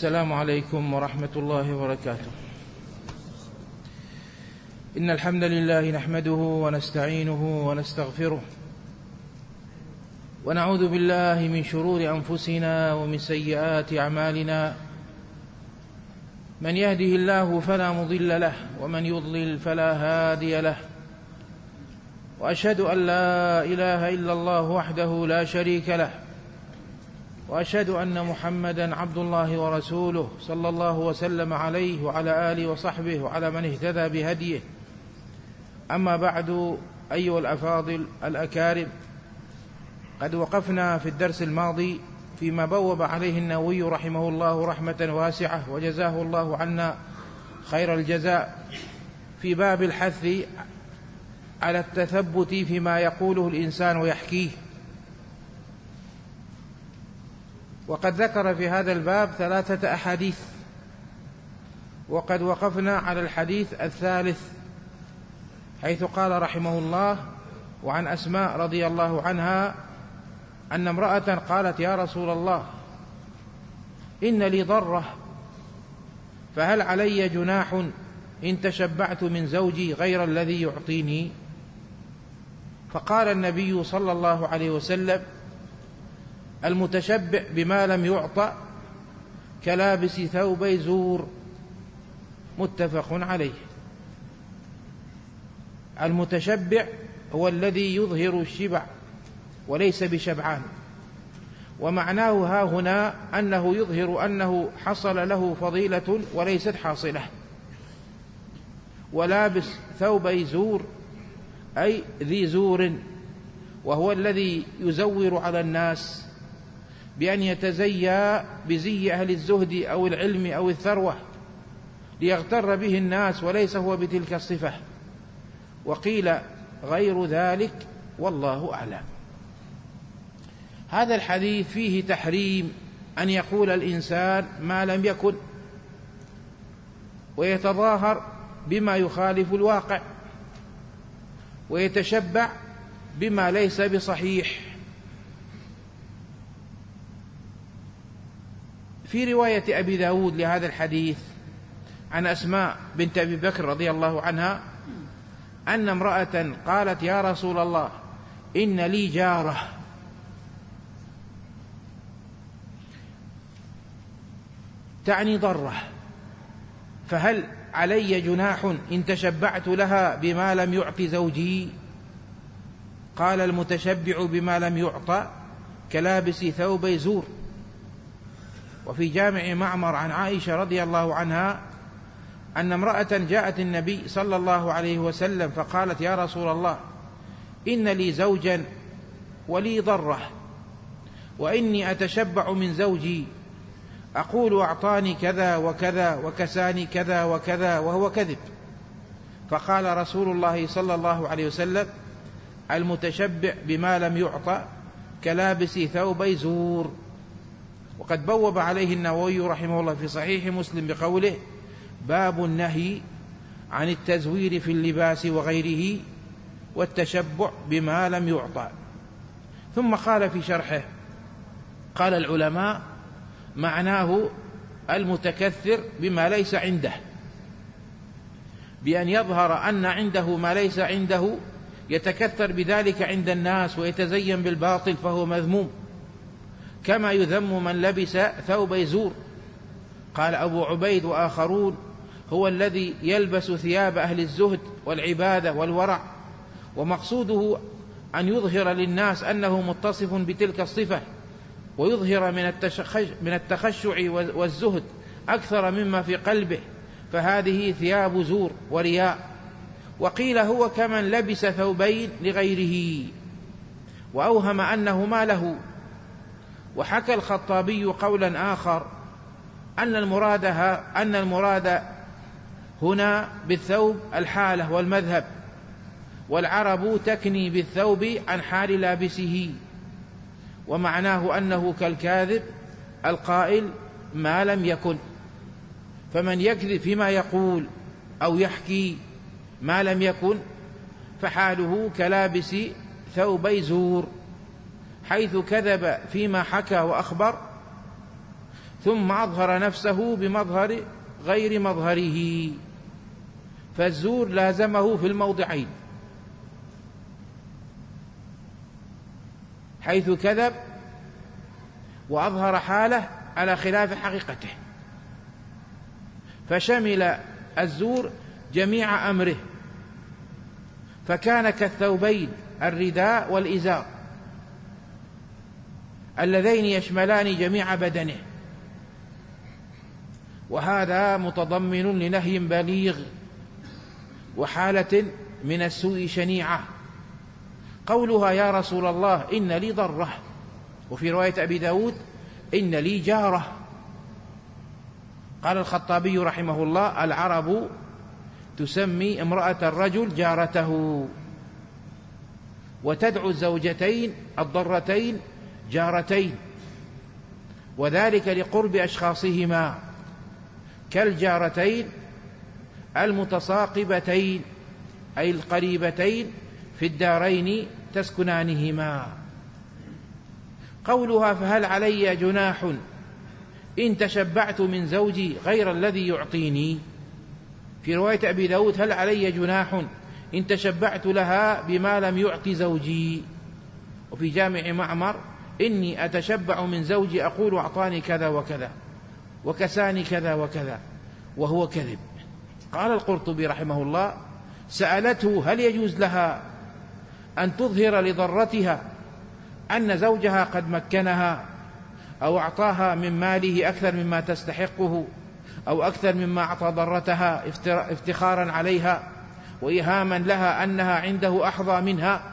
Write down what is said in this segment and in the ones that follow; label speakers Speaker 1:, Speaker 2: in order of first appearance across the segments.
Speaker 1: السلام عليكم ورحمة الله وبركاته. إن الحمد لله نحمده ونستعينه ونستغفره ونعوذ بالله من شرور أنفسنا ومن سيئات أعمالنا، من يهده الله فلا مضل له ومن يضلل فلا هادي له، وأشهد أن لا إله إلا الله وحده لا شريك له، وأشهد أن محمدًا عبد الله ورسوله صلى الله وسلم عليه وعلى آله وصحبه وعلى من اهتدى بهديه. أما بعد، أيها الأفاضل الأكارم، قد وقفنا في الدرس الماضي فيما بوب عليه النووي رحمه الله رحمة واسعة وجزاه الله عنا خير الجزاء في باب الحث على التثبت فيما يقوله الإنسان ويحكيه. وقد ذكر في هذا الباب 3 أحاديث، وقد وقفنا على الحديث الثالث، حيث قال رحمه الله: وعن أسماء رضي الله عنها أن امرأة قالت: يا رسول الله، إن لي ضرة، فهل علي جناح إن تشبعت من زوجي غير الذي يعطيني؟ فقال النبي صلى الله عليه وسلم: المتشبع بما لم يعطى كلابس ثوبي زور. متفق عليه. المتشبع هو الذي يظهر الشبع وليس بشبعان، ومعناه ها هنا أنه يظهر أنه حصل له فضيلة وليست حاصلة. ولابس ثوبي زور أي ذي زور، وهو الذي يزور على الناس بأن يتزيى بزي أهل الزهد أو العلم أو الثروة ليغتر به الناس، وليس هو بتلك الصفة. وقيل غير ذلك، والله أعلم. هذا الحديث فيه تحريم أن يقول الإنسان ما لم يكن ويتظاهر بما يخالف الواقع ويتشبع بما ليس بصحيح. في رواية أبي داود لهذا الحديث عن أسماء بنت أبي بكر رضي الله عنها أن امرأة قالت: يا رسول الله، إن لي جارة، تعني ضرة، فهل علي جناح إن تشبعت لها بما لم يعط زوجي؟ قال: المتشبع بما لم يعطى كلابس ثوبي زور. وفي جامع معمر عن عائشة رضي الله عنها أن امرأة جاءت النبي صلى الله عليه وسلم فقالت: يا رسول الله، إن لي زوجا ولي ضرة، وإني أتشبع من زوجي، أقول أعطاني كذا وكذا وكساني كذا وكذا وهو كذب. فقال رسول الله صلى الله عليه وسلم: المتشبع بما لم يعطى كلابس ثوبي زور. وقد بوب عليه النووي رحمه الله في صحيح مسلم بقوله: باب النهي عن التزوير في اللباس وغيره والتشبع بما لم يعطى. ثم قال في شرحه: قال العلماء: معناه المتكثر بما ليس عنده، بأن يظهر أن عنده ما ليس عنده، يتكثر بذلك عند الناس ويتزين بالباطل، فهو مذموم، كما يذم من لبس ثوبي زور. قال أبو عبيد وآخرون: هو الذي يلبس ثياب أهل الزهد والعبادة والورع، ومقصوده أن يظهر للناس أنه متصف بتلك الصفة، ويظهر من التخشع والزهد أكثر مما في قلبه، فهذه ثياب زور ورياء. وقيل هو كمن لبس ثوبين لغيره وأوهم أنه ما له. وحكى الخطابي قولا آخر أن المراد هنا بالثوب الحالة والمذهب، والعرب تكني بالثوب عن حال لابسه، ومعناه أنه كالكاذب القائل ما لم يكن. فمن يكذب فيما يقول أو يحكي ما لم يكن فحاله كلابس ثوبي زور، حيث كذب فيما حكى وأخبر، ثم أظهر نفسه بمظهر غير مظهره، فالزور لازمه في الموضعين، حيث كذب وأظهر حاله على خلاف حقيقته، فشمل الزور جميع أمره، فكان كالثوبين الرداء والإزار اللذين يشملان جميع بدنه، وهذا متضمن لنهي بليغ وحالة من السوء شنيعة. قولها يا رسول الله إن لي ضرة، وفي رواية أبي داود إن لي جارة. قال الخطابي رحمه الله العرب تسمي امرأة الرجل جارته، وتدعو الزوجتين الضرتين جارتين، وذلك لقرب أشخاصهما، كالجارتين المتساقبتين أي القريبتين في الدارين تسكنانهما. قولها فهل علي جناح إن تشبعت من زوجي غير الذي يعطيني، في رواية أبي داود هل علي جناح إن تشبعت لها بما لم يعط زوجي، وفي جامع معمر إني أتشبع من زوجي أقول أعطاني كذا وكذا وكساني كذا وكذا، وهو كذب. قال القرطبي رحمه الله سألته هل يجوز لها أن تظهر لضرتها أن زوجها قد مكنها أو أعطاها من ماله أكثر مما تستحقه أو أكثر مما أعطى ضرتها افتخارا عليها وإيهاما لها أنها عنده أحظى منها.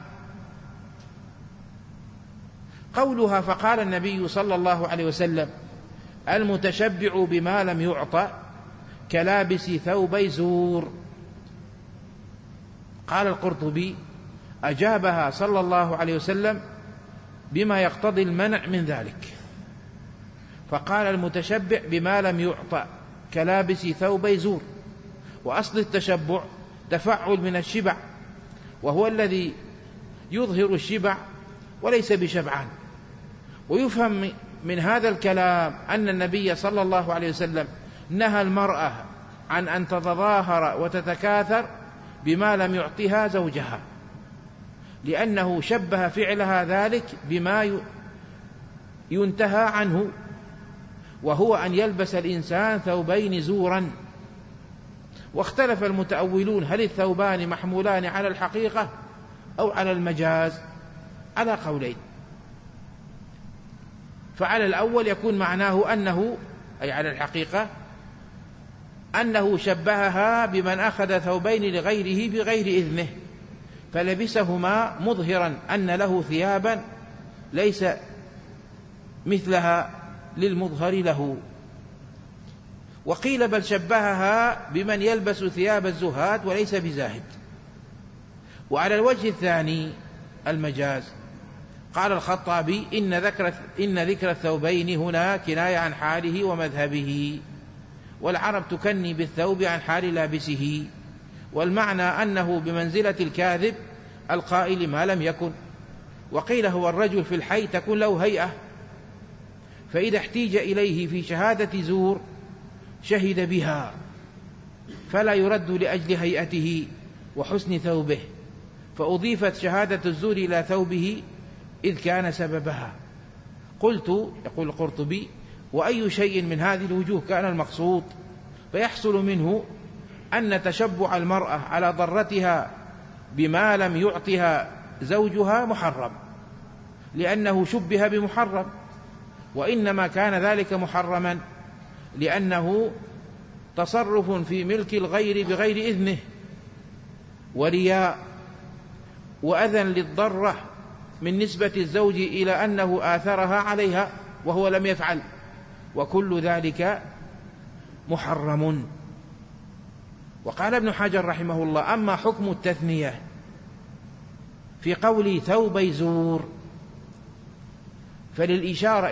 Speaker 1: قولها فقال النبي صلى الله عليه وسلم المتشبع بما لم يعطى كلابس ثوبي زور. قال القرطبي أجابها صلى الله عليه وسلم بما يقتضي المنع من ذلك، فقال المتشبع بما لم يعطى كلابس ثوبي زور، وأصل التشبع تفعل من الشبع، وهو الذي يظهر الشبع وليس بشبعان. ويفهم من هذا الكلام أن النبي صلى الله عليه وسلم نهى المرأة عن أن تتظاهر وتتكاثر بما لم يعطها زوجها، لأنه شبه فعلها ذلك بما ينتهى عنه، وهو أن يلبس الإنسان ثوبين زورا. واختلف المتأولون هل الثوبان محمولان على الحقيقة أو على المجاز، على قولين. فعلى الأول يكون معناه أنه أي على الحقيقة أنه شبهها بمن أخذ ثوبين لغيره بغير إذنه فلبسهما مظهرا أن له ثيابا ليس مثلها للمظهر له. وقيل بل شبهها بمن يلبس ثياب الزهاد وليس بزاهد. وعلى الوجه الثاني المجاز. قال الخطابي إن ذكر الثوبين هنا كناية عن حاله ومذهبه، والعرب تكني بالثوب عن حال لابسه، والمعنى أنه بمنزلة الكاذب القائل ما لم يكن. وقيل هو الرجل في الحي تكون له هيئة، فإذا احتيج إليه في شهادة زور شهد بها فلا يرد لأجل هيئته وحسن ثوبه، فأضيفت شهادة الزور إلى ثوبه إذ كان سببها. قلت يقول القرطبي وأي شيء من هذه الوجوه كان المقصود، فيحصل منه أن تشبع المرأة على ضرتها بما لم يعطها زوجها محرم، لأنه شبه بمحرم، وإنما كان ذلك محرما لأنه تصرف في ملك الغير بغير إذنه ورياء وأذى للضرة من نسبة الزوج إلى أنه آثرها عليها وهو لم يفعل، وكل ذلك محرم. وقال ابن حجر رحمه الله أما حكم التثنية في قول ثوبي زور فللإشارة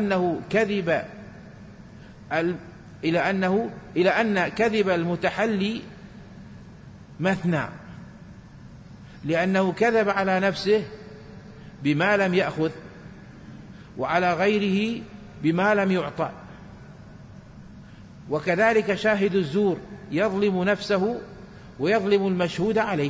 Speaker 1: إلى أن كذب المتحلي مثنى، لأنه كذب على نفسه بما لم يأخذ وعلى غيره بما لم يعطى، وكذلك شاهد الزور يظلم نفسه ويظلم المشهود عليه.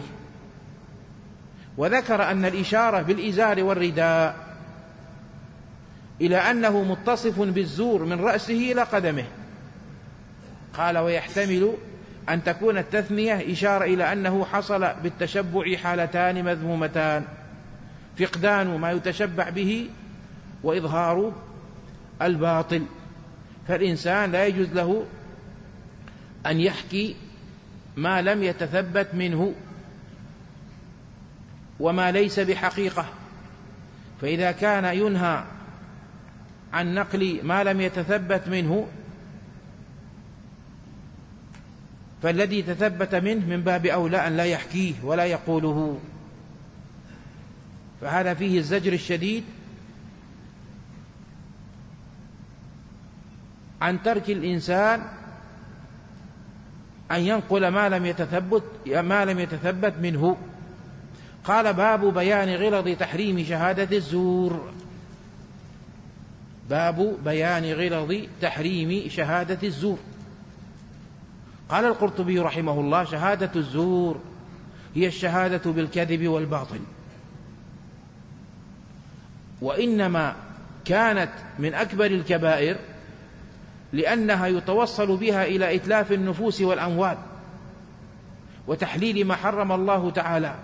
Speaker 1: وذكر أن الإشارة بالإزار والرداء إلى أنه متصف بالزور من رأسه إلى قدمه. قال: ويحتمل أن تكون التثنية إشارة إلى أنه حصل بالتشبع حالتان مذمومتان: فقدان ما يتشبع به وإظهار الباطل. فالإنسان لا يجوز له أن يحكي ما لم يتثبت منه وما ليس بحقيقة، فإذا كان ينهى عن نقل ما لم يتثبت منه فالذي تثبت منه من باب أولى أن لا يحكيه ولا يقوله. فهذا فيه الزجر الشديد عن ترك الإنسان أن ينقل ما لم يتثبت منه. قال: باب بيان غلظ تحريم شهادة الزور. باب بيان غلظ تحريم شهادة الزور. قال القرطبي رحمه الله: شهادة الزور هي الشهادة بالكذب والباطل، وإنما كانت من أكبر الكبائر لأنها يتوصل بها إلى إتلاف النفوس والأموال وتحليل ما حرم الله تعالى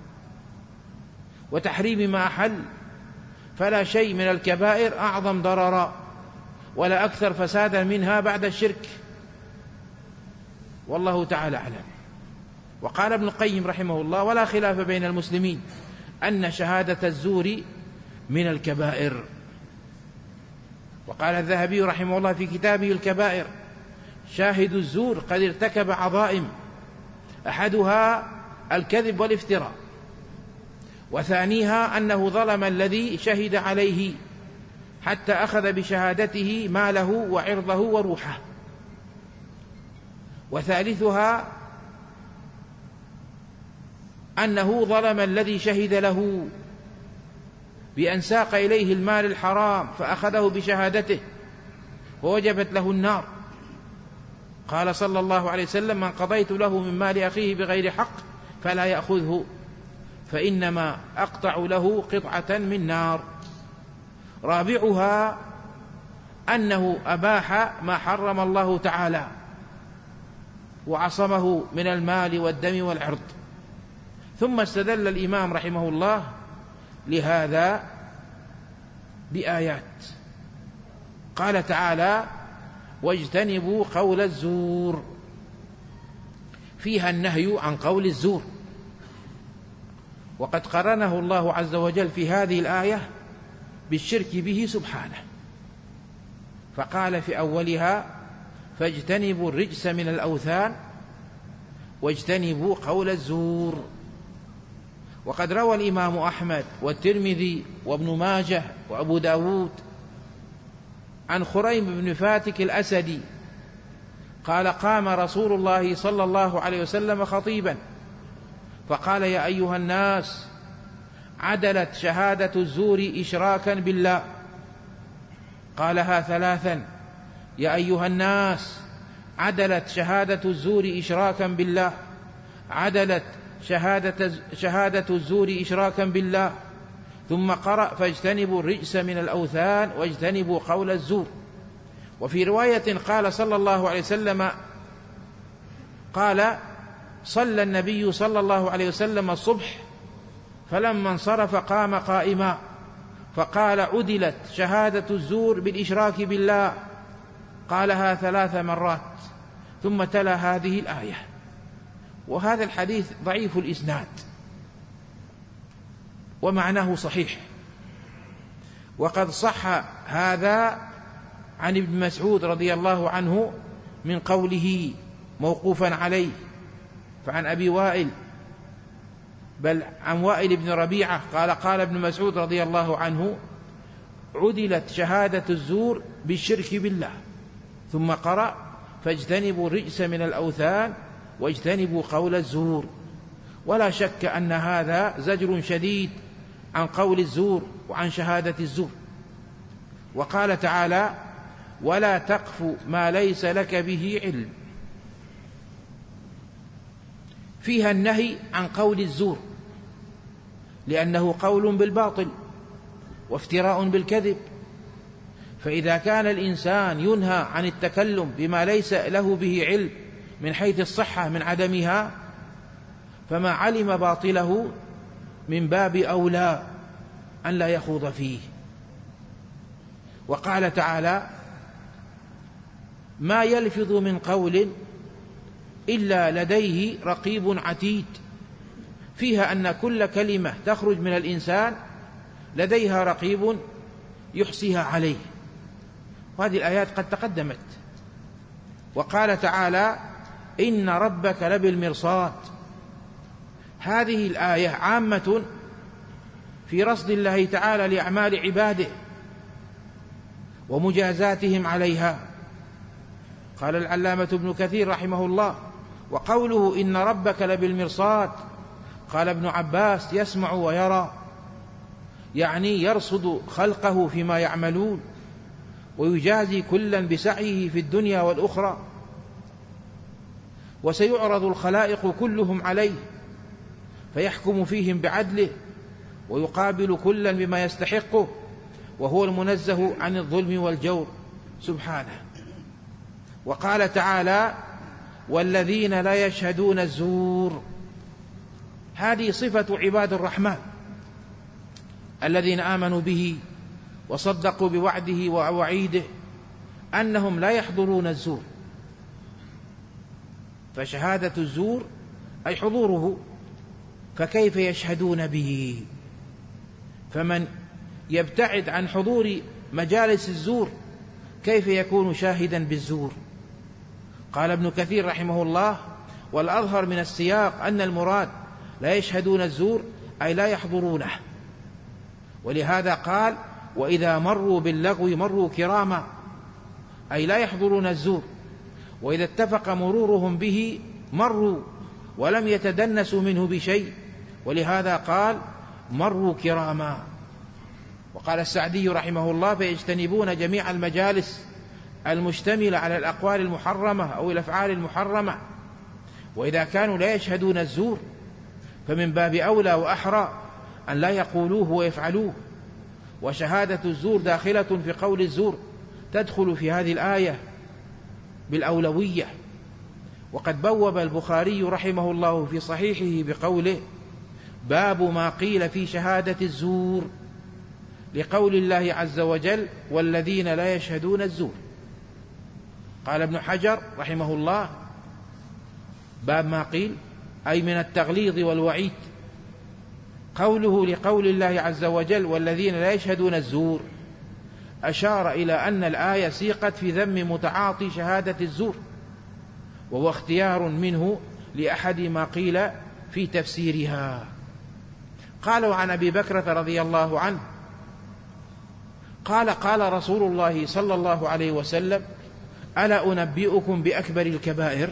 Speaker 1: وتحريم ما أحل، فلا شيء من الكبائر أعظم ضررا ولا أكثر فسادا منها بعد الشرك، والله تعالى أعلم. وقال ابن القيم رحمه الله: ولا خلاف بين المسلمين أن شهادة الزور من الكبائر. وقال الذهبي رحمه الله في كتابه الكبائر: شاهد الزور قد ارتكب عظائم، أحدها الكذب والافتراء، وثانيها أنه ظلم الذي شهد عليه حتى أخذ بشهادته ماله وعرضه وروحه، وثالثها أنه ظلم الذي شهد له بأن ساق إليه المال الحرام فأخذه بشهادته ووجبت له النار. قال صلى الله عليه وسلم: من قضيت له من مال أخيه بغير حق فلا يأخذه، فإنما أقطع له قطعة من نار. رابعها أنه أباح ما حرم الله تعالى وعصمه من المال والدم والعرض. ثم استدل الإمام رحمه الله لهذا بآيات. قال تعالى: واجتنبوا قول الزور، فيها النهي عن قول الزور، وقد قرنه الله عز وجل في هذه الآية بالشرك به سبحانه، فقال في أولها: فاجتنبوا الرجس من الأوثان واجتنبوا قول الزور. وقد روى الإمام أحمد والترمذي وابن ماجه وأبو داود عن خريم بن فاتك الأسدي قال: قام رسول الله صلى الله عليه وسلم خطيبا فقال: يا أيها الناس، عدلت شهادة الزور إشراكا بالله. قالها ثلاثا: يا أيها الناس، عدلت شهادة الزور إشراكا بالله، عدلت شهادة الزور إشراكا بالله. ثم قرأ: فاجتنبوا الرجس من الأوثان واجتنبوا قول الزور. وفي رواية قال صلى الله عليه وسلم: قال: صلى النبي صلى الله عليه وسلم الصبح فلما انصرف قام قائما فقال: عدلت شهادة الزور بالإشراك بالله. قالها 3 مرات، ثم تلا هذه الآية. وهذا الحديث ضعيف الإسناد ومعناه صحيح، وقد صح هذا عن ابن مسعود رضي الله عنه من قوله موقوفا عليه. فعن أبي وائل، بل عن وائل بن ربيعة قال: قال ابن مسعود رضي الله عنه: عدلت شهادة الزور بالشرك بالله. ثم قرأ: فاجتنبوا الرجس من الأوثان واجتنبوا قول الزور. ولا شك أن هذا زجر شديد عن قول الزور وعن شهادة الزور. وقال تعالى: ولا تقف ما ليس لك به علم. فيها النهي عن قول الزور، لأنه قول بالباطل وافتراء بالكذب، فإذا كان الإنسان ينهى عن التكلم بما ليس له به علم من حيث الصحة من عدمها، فما علم باطله من باب أولى أن لا يخوض فيه. وقال تعالى: ما يلفظ من قول إلا لديه رقيب عتيد. فيها أن كل كلمة تخرج من الإنسان لديها رقيب يحصيها عليه، وهذه الآيات قد تقدمت. وقال تعالى: إن ربك لبالمرصاد. هذه الآية عامة في رصد الله تعالى لأعمال عباده ومجازاتهم عليها. قال العلامة ابن كثير رحمه الله: وقوله إن ربك لبالمرصاد، قال ابن عباس: يسمع ويرى، يعني يرصد خلقه فيما يعملون ويجازي كلا بسعيه في الدنيا والأخرى، وسيعرض الخلائق كلهم عليه فيحكم فيهم بعدله ويقابل كلا بما يستحقه، وهو المنزه عن الظلم والجور سبحانه. وقال تعالى: والذين لا يشهدون الزور. هذه صفة عباد الرحمن الذين آمنوا به وصدقوا بوعده ووعيده، أنهم لا يحضرون الزور. فشهادة الزور أي حضوره، فكيف يشهدون به؟ فمن يبتعد عن حضور مجالس الزور كيف يكون شاهدا بالزور؟ قال ابن كثير رحمه الله: والأظهر من السياق أن المراد لا يشهدون الزور أي لا يحضرونه، ولهذا قال: وإذا مروا باللغو مروا كراما، أي لا يحضرون الزور، وإذا اتفق مرورهم به مروا ولم يتدنسوا منه بشيء، ولهذا قال: مروا كراما. وقال السعدي رحمه الله: فيجتنبون جميع المجالس المشتملة على الأقوال المحرمة أو الأفعال المحرمة. وإذا كانوا لا يشهدون الزور فمن باب أولى وأحرى أن لا يقولوه ويفعلوه. وشهادة الزور داخلة في قول الزور، تدخل في هذه الآية بالأولوية. وقد بوب البخاري رحمه الله في صحيحه بقوله: باب ما قيل في شهادة الزور، لقول الله عز وجل: والذين لا يشهدون الزور. قال ابن حجر رحمه الله: باب ما قيل أي من التغليظ والوعيد. قوله لقول الله عز وجل: والذين لا يشهدون الزور، أشار إلى أن الآية سيقت في ذم متعاطي شهادة الزور، وهو اختيار منه لأحد ما قيل في تفسيرها. قالوا عن أبي بكرة رضي الله عنه قال: قال رسول الله صلى الله عليه وسلم: ألا أنبئكم بأكبر الكبائر؟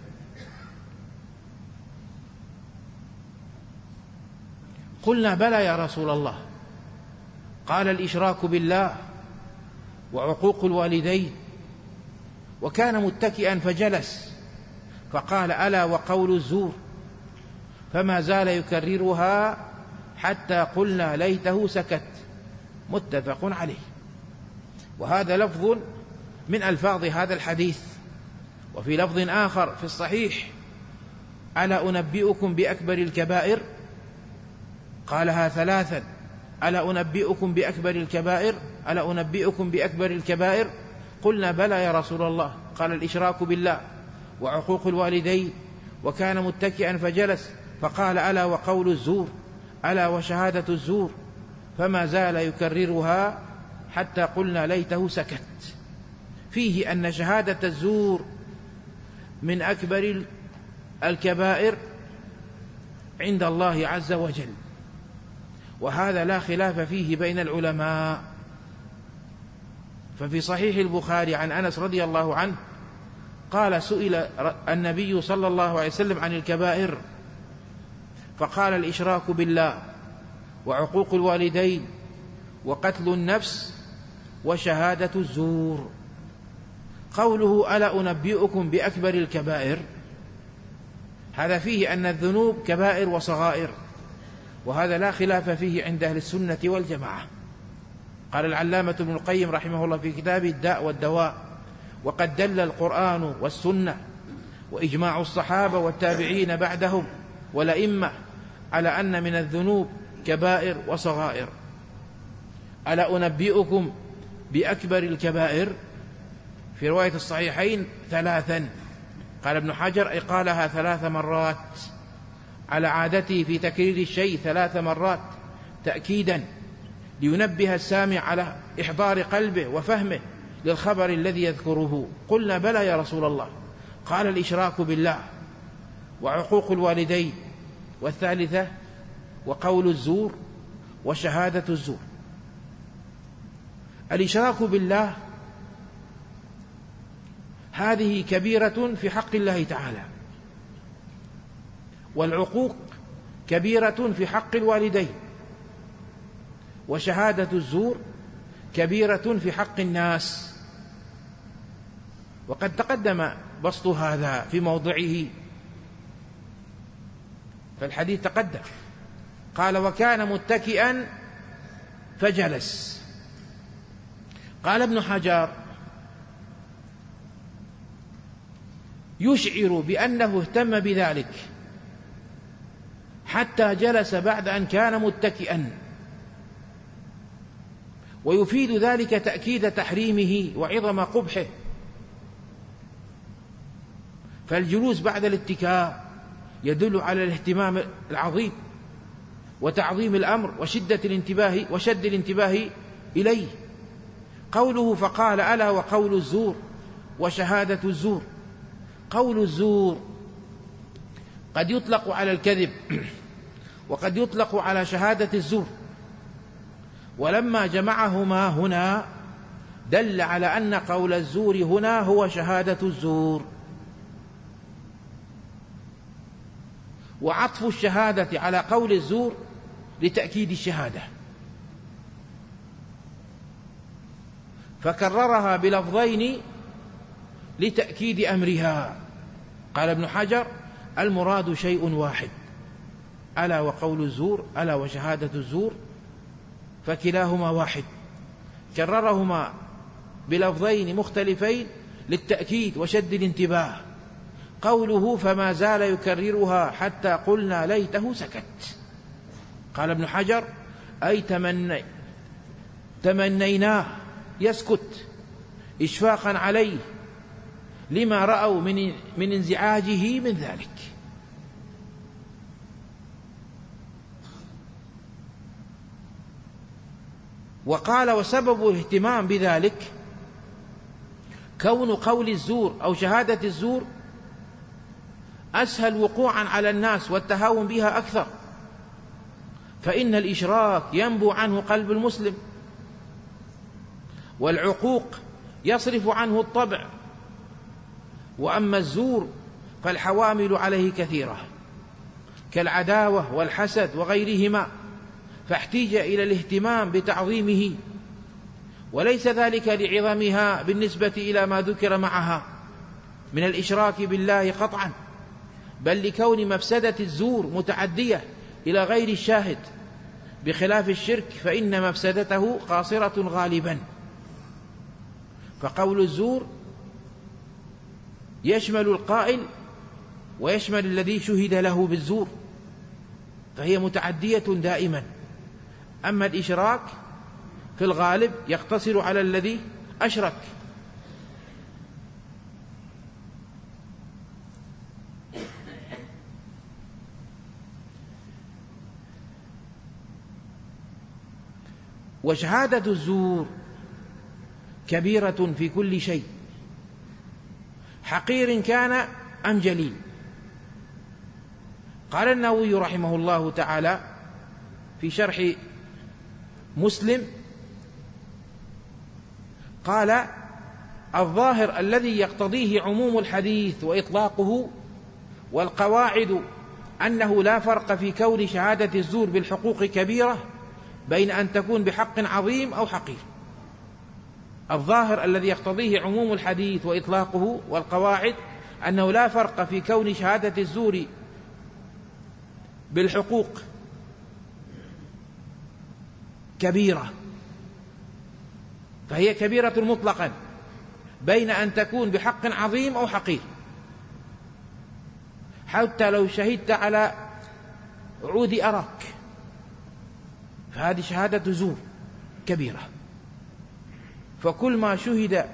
Speaker 1: قلنا: بلى يا رسول الله. قال: الإشراك بالله، وعقوق الوالدين. وكان متكئا فجلس، فقال: ألا وقول الزور. فما زال يكررها حتى قلنا ليته سكت. متفق عليه. وهذا لفظ من ألفاظ هذا الحديث. وفي لفظ آخر في الصحيح: ألا أنبئكم بأكبر الكبائر؟ قالها ثلاثا: ألا أنبئكم بأكبر الكبائر؟ ألا أنبئكم بأكبر الكبائر؟ قلنا: بلى يا رسول الله. قال: الإشراك بالله، وعقوق الوالدين. وكان متكئا فجلس، فقال: ألا وقول الزور، ألا وشهادة الزور. فما زال يكررها حتى قلنا ليته سكت. فيه أن شهادة الزور من أكبر الكبائر عند الله عز وجل، وهذا لا خلاف فيه بين العلماء. ففي صحيح البخاري عن أنس رضي الله عنه قال: سئل النبي صلى الله عليه وسلم عن الكبائر، فقال: الإشراك بالله، وعقوق الوالدين، وقتل النفس، وشهادة الزور. قوله ألا أنبئكم بأكبر الكبائر، هذا فيه أن الذنوب كبائر وصغائر، وهذا لا خلاف فيه عند أهل السنة والجماعة. قال العلامة ابن القيم رحمه الله في كتابه الداء والدواء: وقد دل القرآن والسنة وإجماع الصحابة والتابعين بعدهم والأئمة على أن من الذنوب كبائر وصغائر. ألا أنبئكم بأكبر الكبائر، في رواية الصحيحين 3. قال ابن حجر: أي قالها 3 مرات، على عادته في تكرير الشيء 3 مرات تأكيدا لينبه السامع على إحضار قلبه وفهمه للخبر الذي يذكره. قلنا: بلى يا رسول الله. قال: الإشراك بالله، وعقوق الوالدين، والثالثة وقول الزور وشهادة الزور. الإشراك بالله هذه كبيرة في حق الله تعالى، والعقوق كبيرة في حق الوالدين، وشهادة الزور كبيرة في حق الناس. وقد تقدم بسط هذا في موضعه، فالحديث تقدم. قال: وكان متكئا فجلس. قال ابن حجر: يشعر بأنه اهتم بذلك حتى جلس بعد أن كان متكئا، ويفيد ذلك تأكيد تحريمه وعظم قبحه. فالجلوس بعد الاتكاء يدل على الاهتمام العظيم وتعظيم الأمر وشد الانتباه إليه. قوله: فقال: ألا وقول الزور وشهادة الزور. قول الزور قد يطلق على الكذب، وقد يطلق على شهادة الزور، ولما جمعهما هنا دل على أن قول الزور هنا هو شهادة الزور. وعطف الشهادة على قول الزور لتأكيد الشهادة، فكررها بلفظين لتأكيد أمرها. قال ابن حجر: المراد شيء واحد، ألا وقول الزور، ألا وشهادة الزور، فكلاهما واحد، كررهما بلفظين مختلفين للتأكيد وشد الانتباه. قوله: فما زال يكررها حتى قلنا ليته سكت. قال ابن حجر: أي تمنيناه يسكت إشفاقا عليه لما رأوا من انزعاجه من ذلك. وقال: وسبب الاهتمام بذلك كون قول الزور أو شهادة الزور أسهل وقوعا على الناس والتهاون بها أكثر، فإن الإشراك ينبو عنه قلب المسلم، والعقوق يصرف عنه الطبع، وأما الزور فالحوامل عليه كثيرة كالعداوة والحسد وغيرهما، فاحتيج إلى الاهتمام بتعظيمه، وليس ذلك لعظمها بالنسبة إلى ما ذكر معها من الإشراك بالله قطعا، بل لكون مفسدة الزور متعدية إلى غير الشاهد، بخلاف الشرك فإن مفسدته قاصرة غالبا. فقول الزور يشمل القائل ويشمل الذي شهد له بالزور، فهي متعدية دائما. أما الإشراك في الغالب يقتصر على الذي أشرك. وشهادة الزور كبيرة في كل شيء، حقير كان أم جليل. قال النووي رحمه الله تعالى في شرح مسلم: قال: الظاهر الذي يقتضيه عموم الحديث وإطلاقه والقواعد أنه لا فرق في كون شهادة الزور بالحقوق كبيرة بين أن تكون بحق عظيم أو حقير. الظاهر الذي يقتضيه عموم الحديث وإطلاقه والقواعد أنه لا فرق في كون شهادة الزور بالحقوق كبيرة، فهي كبيرة مطلقا، بين أن تكون بحق عظيم أو حقير. حتى لو شهدت على عود أراك فهذه شهادة زور كبيرة. فكل ما شهد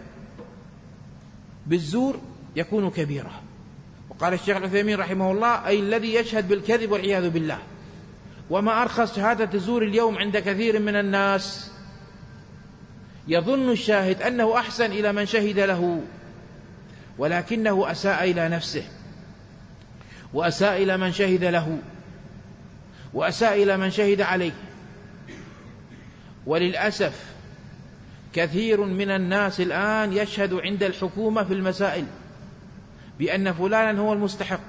Speaker 1: بالزور يكون كبيرة. وقال الشيخ العثيمين رحمه الله: أي الذي يشهد بالكذب والعياذ بالله. وما أرخص شهادة الزور اليوم عند كثير من الناس، يظن الشاهد أنه أحسن إلى من شهد له، ولكنه أساء إلى نفسه، وأساء إلى من شهد له، وأساء إلى من شهد عليه. وللأسف كثير من الناس الآن يشهد عند الحكومة في المسائل بأن فلانا هو المستحق،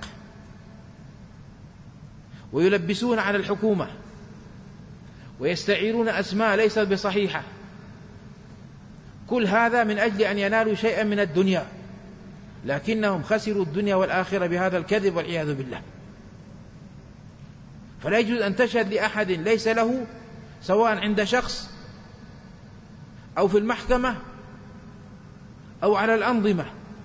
Speaker 1: ويلبسون على الحكومة ويستعيرون أسماء ليست بصحيحة، كل هذا من أجل أن ينالوا شيئا من الدنيا، لكنهم خسروا الدنيا والآخرة بهذا الكذب والعياذ بالله. فلا يجوز أن تشهد لأحد ليس له، سواء عند شخص أو في المحكمة أو على الأنظمة.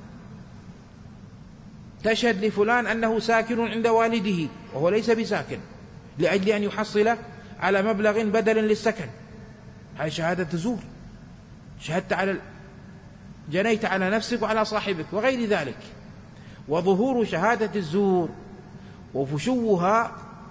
Speaker 1: تشهد لفلان أنه ساكن عند والده وهو ليس بساكن، لأجل أن يحصل على مبلغ بدل للسكن، هذه شهادة زور. جنيت على نفسك وعلى صاحبك وغير ذلك. وظهور شهادة الزور وفشوها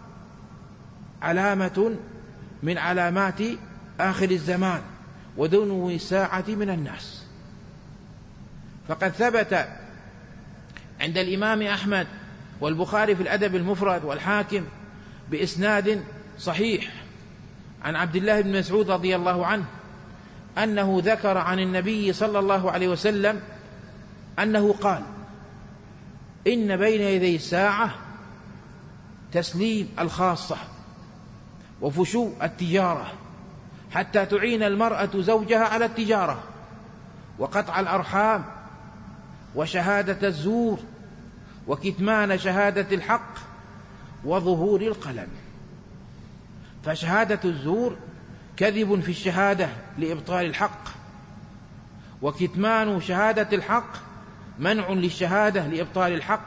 Speaker 1: علامة من علامات آخر الزمان ودنو الساعة من الناس. فقد ثبت عند الإمام أحمد والبخاري في الأدب المفرد والحاكم بإسناد صحيح عن عبد الله بن مسعود رضي الله عنه أنه ذكر عن النبي صلى الله عليه وسلم أنه قال: إن بين يدي الساعة تسليم الخاصة وفشو التجارة، حتى تعين المرأة زوجها على التجارة، وقطع الأرحام، وشهادة الزور، وكتمان شهادة الحق، وظهور القلم. فشهادة الزور كذب في الشهادة لإبطال الحق، وكتمان شهادة الحق منع للشهادة لإبطال الحق.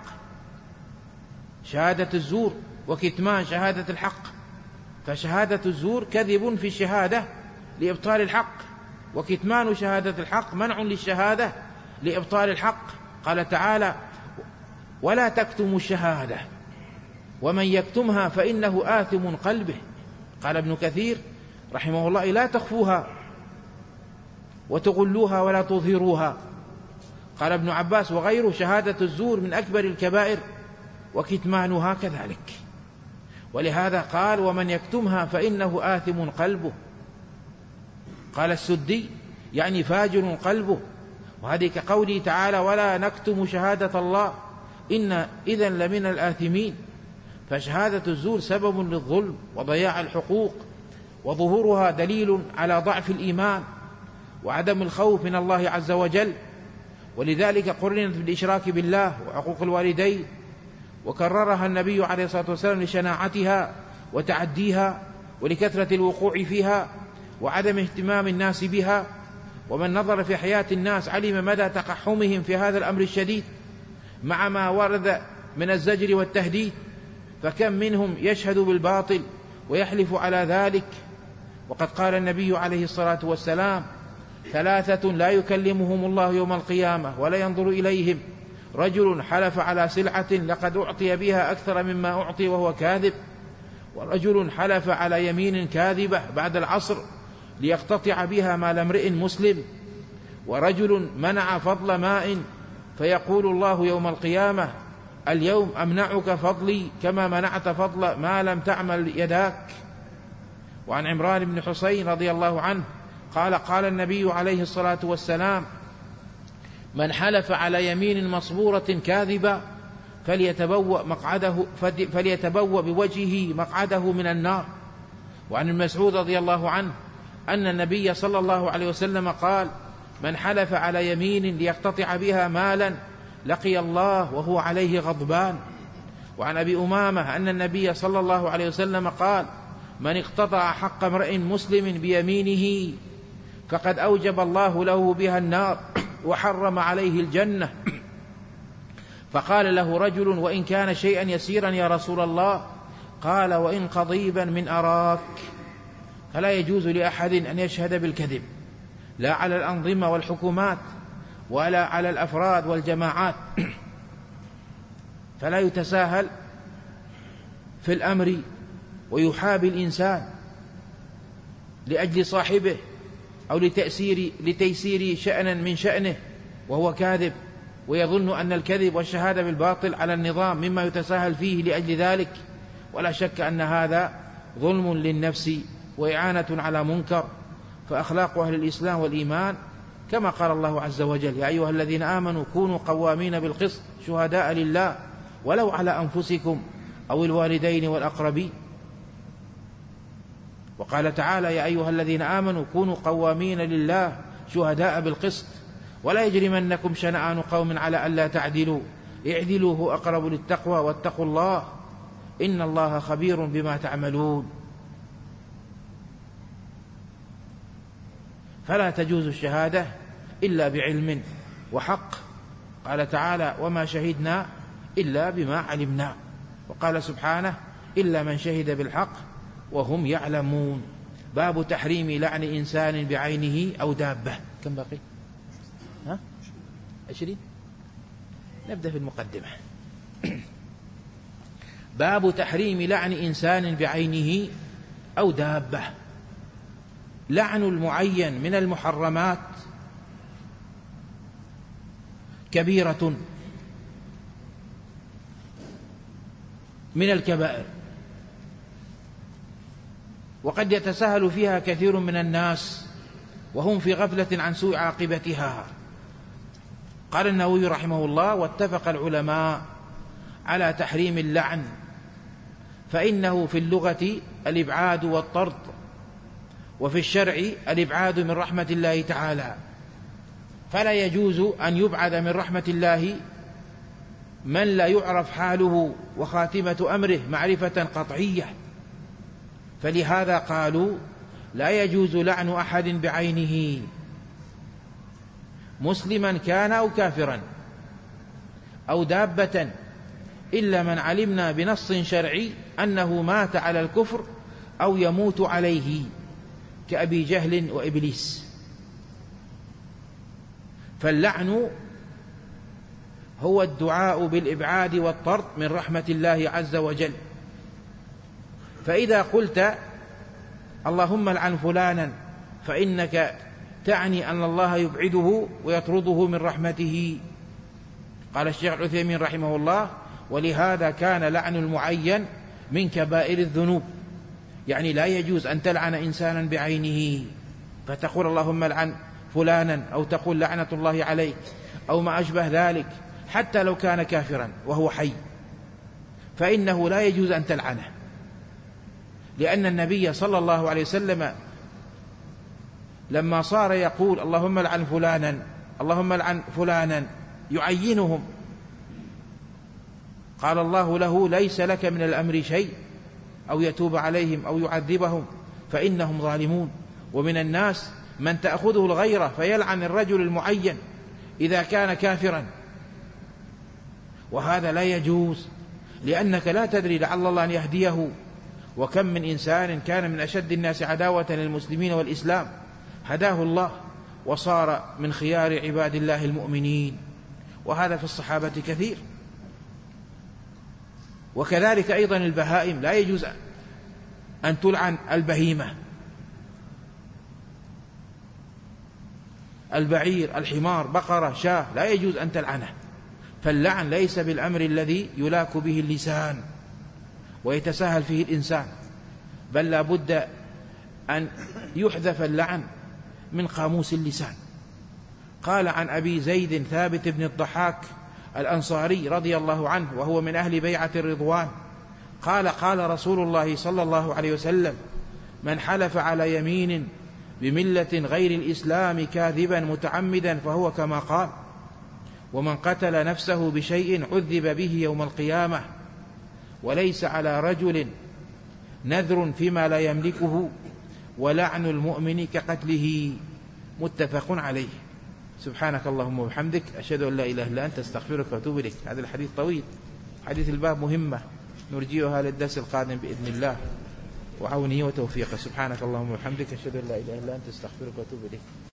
Speaker 1: شهادة الزور وكتمان شهادة الحق، فشهادة الزور كذب في الشهادة لإبطال الحق، وكتمان شهادة الحق منع للشهادة لإبطال الحق. قال تعالى: ولا تكتموا الشهادة ومن يكتمها فإنه آثم قلبه. قال ابن كثير رحمه الله: لا تخفوها وتغلوها ولا تظهروها. قال ابن عباس وغيره: شهادة الزور من أكبر الكبائر وكتمانها كذلك. ولهذا قال: ومن يكتمها فإنه آثم قلبه. قال السدي: يعني فاجر قلبه. وهذه كقوله تعالى: ولا نكتم شهادة الله إن إذن لمن الآثمين. فشهادة الزور سبب للظلم وضياع الحقوق، وظهورها دليل على ضعف الإيمان وعدم الخوف من الله عز وجل. ولذلك قرنت بالإشراك بالله وعقوق الوالدين، وكررها النبي عليه الصلاة والسلام لشناعتها وتعديها ولكثرة الوقوع فيها وعدم اهتمام الناس بها. ومن نظر في حياة الناس علم مدى تقحمهم في هذا الأمر الشديد مع ما ورد من الزجر والتهديد. فكم منهم يشهد بالباطل ويحلف على ذلك. وقد قال النبي عليه الصلاة والسلام: ثلاثة لا يكلمهم الله يوم القيامة ولا ينظر إليهم: رجل حلف على سلعة لقد أعطي بها أكثر مما أعطي وهو كاذب، ورجل حلف على يمين كاذبة بعد العصر ليقتطع بها مال امرئ مسلم، ورجل منع فضل ماء فيقول الله يوم القيامة: اليوم أمنعك فضلي كما منعت فضل ما لم تعمل يداك. وعن عمران بن حسين رضي الله عنه قال: قال النبي عليه الصلاة والسلام: من حلف على يمين مصبورة كاذبة فليتبوأ بوجهه مقعده من النار. وعن المسعود رضي الله عنه أن النبي صلى الله عليه وسلم قال: من حلف على يمين ليقتطع بها مالا لقي الله وهو عليه غضبان. وعن أبي أمامة أن النبي صلى الله عليه وسلم قال: من اقتطع حق امرئ مسلم بيمينه فقد أوجب الله له بها النار وحرم عليه الجنة. فقال له رجل: وإن كان شيئا يسيرا يا رسول الله؟ قال: وإن قضيبا من أراك. فلا يجوز لأحد أن يشهد بالكذب، لا على الأنظمة والحكومات ولا على الأفراد والجماعات، فلا يتساهل في الأمر ويحابي الإنسان لأجل صاحبه أو لتيسير شأنا من شأنه وهو كاذب، ويظن أن الكذب والشهادة بالباطل على النظام مما يتساهل فيه لأجل ذلك. ولا شك أن هذا ظلم للنفس وإعانة على منكر. فأخلاق أهل الإسلام والإيمان كما قال الله عز وجل: يا أيها الذين آمنوا كونوا قوامين بالقسط شهداء لله ولو على أنفسكم أو الوالدين والأقربين. وقال تعالى: يا أيها الذين آمنوا كونوا قوامين لله شهداء بالقسط ولا يجرمنكم شنآن قوم على ألا تعدلوا اعدلوا هو أقرب للتقوى واتقوا الله إن الله خبير بما تعملون. فلا تجوز الشهادة إلا بعلم وحق. قال تعالى: وما شهدنا إلا بما علمنا. وقال سبحانه: إلا من شهد بالحق وهم يعلمون. باب تحريم لعن إنسان بعينه أو دابة. كم باقي؟ 20. نبدأ في المقدمة. باب تحريم لعن إنسان بعينه أو دابة. لعن المعين من المحرمات كبيرة من الكبائر، وقد يتساهل فيها كثير من الناس وهم في غفلة عن سوء عاقبتها. قال النووي رحمه الله: واتفق العلماء على تحريم اللعن، فإنه في اللغة الإبعاد والطرد، وفي الشرع الإبعاد من رحمة الله تعالى. فلا يجوز أن يبعد من رحمة الله من لا يعرف حاله وخاتمة أمره معرفة قطعية. فلهذا قالوا: لا يجوز لعن أحد بعينه مسلما كان أو كافرا أو دابة إلا من علمنا بنص شرعي أنه مات على الكفر أو يموت عليه، كأبي جهل وإبليس. فاللعن هو الدعاء بالإبعاد والطرد من رحمة الله عز وجل. فإذا قلت اللهم لعن فلانا فإنك تعني أن الله يبعده ويطرده من رحمته. قال الشيخ العثيمين رحمه الله: ولهذا كان لعن المعين من كبائر الذنوب. يعني لا يجوز أن تلعن إنسانا بعينه فتقول اللهم لعن فلانا، أو تقول لعنة الله عليك، أو ما أشبه ذلك، حتى لو كان كافرا وهو حي، فإنه لا يجوز أن تلعنه، لأن النبي صلى الله عليه وسلم لما صار يقول اللهم لعن فلانا اللهم لعن فلانا يعينهم، قال الله له: ليس لك من الأمر شيء، أو يتوب عليهم أو يعذبهم فإنهم ظالمون. ومن الناس من تأخذه الغيرة فيلعن الرجل المعين إذا كان كافرا، وهذا لا يجوز، لأنك لا تدري لعل الله أن يهديه. وكم من إنسان كان من أشد الناس عداوة للمسلمين والإسلام هداه الله وصار من خيار عباد الله المؤمنين، وهذا في الصحابة كثير. وكذلك أيضا البهائم لا يجوز أن تلعن البهيمة، البعير، الحمار، بقرة، شاة، لا يجوز أن تلعنه. فاللعن ليس بالأمر الذي يلاك به اللسان ويتساهل فيه الإنسان، بل لا بد أن يحذف اللعن من قاموس اللسان. قال عن أبي زيد ثابت بن الضحاك الأنصاري رضي الله عنه، وهو من أهل بيعة الرضوان، قال: قال رسول الله صلى الله عليه وسلم: من حلف على يمين بملة غير الإسلام كاذبا متعمدا فهو كما قال: ومن قتل نفسه بشيء عذب به يوم القيامة، وليس على رجل نذر فيما لا يملكه، ولعن المؤمن كقتله. متفق عليه. سبحانك اللهم وبحمدك، أشهد أن لا إله إلا أنت، أستغفرك وأتوب إليك. هذا الحديث طويل، حديث الباب مهمة، نرجئها للدرس القادم بإذن الله وعونه وتوفيقه. سبحانك اللهم وبحمدك، أشهد أن لا إله إلا أنت، أستغفرك وأتوب إليك.